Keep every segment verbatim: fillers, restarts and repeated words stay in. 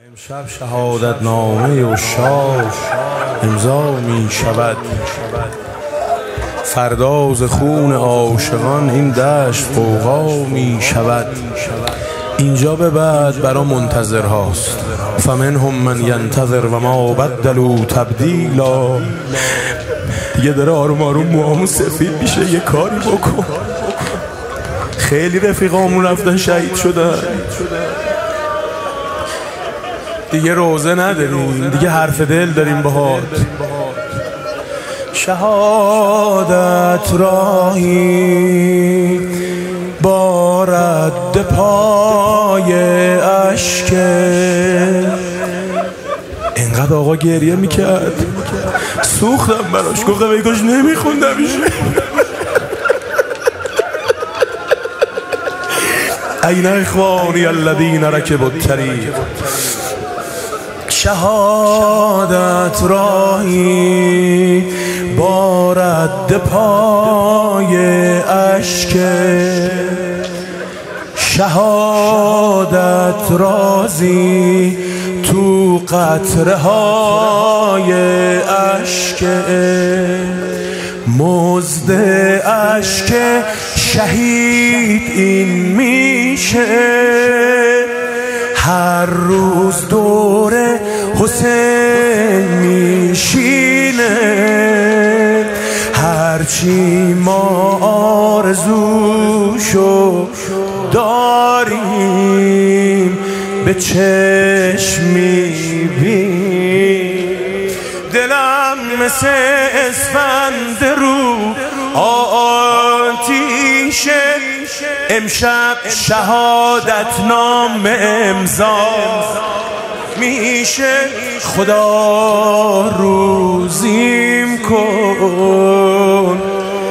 امشب شهادت نامه عشاق امضا می شود، فردا ز خون عاشقان این دشت غوغا می شود. اینجا به بعد برا منتظر هاست، فمنهم من ینتظر و ما بدلوا تبدیلا. دیگه داره آروم آروم موامون سفید میشه، یه کاری بکن. خیلی رفیقامون رفتن شهید شدن، دیگه روزه نداریم، دیگه حرف دل داریم باهات. شهادت راهی با رد پای اشک، اینقدر آقا گریه میکرد سوختم براش، گفتم ای کاش نمیخوندمش. این اخوانی الذین رکبوا الطریق. شهادت راهی با رد پای اشک، شهادت رازی تو قطره های اشک، مزد اشک شهید این میشه. هر روز دور حسین میشینه، هرچی ما آرزوشو داریم به چشم میبینیم. دلم مثل اسفند رو آتیشه، امشب شهادت نامه امضا میشه. خدا روزیم کن،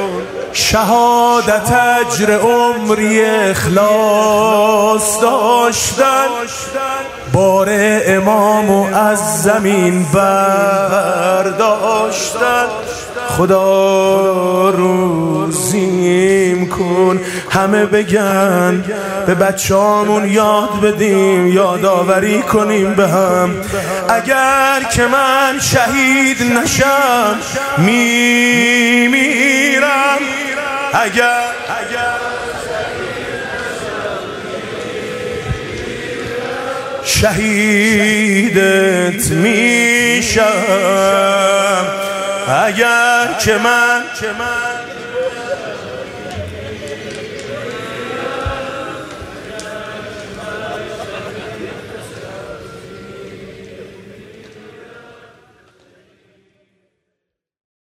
شهادت اجر عمری اخلاص داشتن، بار امامو از زمین برداشتن. خدا روزیم کن، همه بگن به بچه‌هامون یاد بدیم، یادآوری کنیم به هم. اگر که من شهید نشم میمیرم، اگر شهیدت میشم، اگر که من